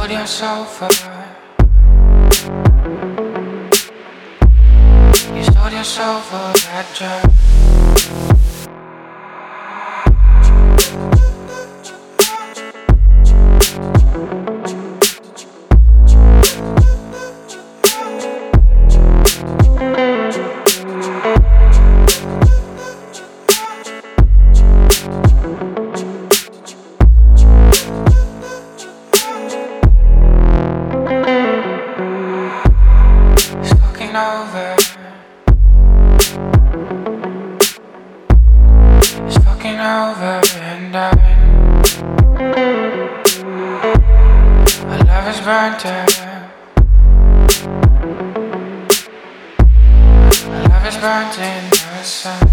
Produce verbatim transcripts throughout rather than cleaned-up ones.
your sofa. You stole your soul for that job. Over. It's fucking over and done. Our love is burnt out. Our love is burnt in the sun.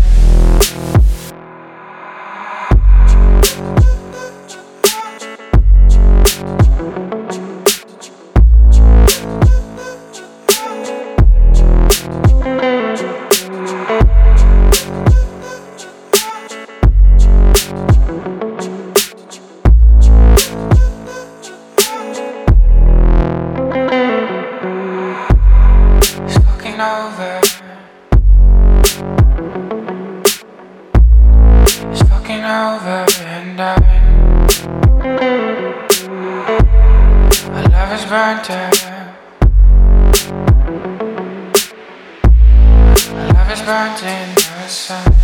Over. It's fucking over and done. Our love is burnt out. Our love is burnt in the sun.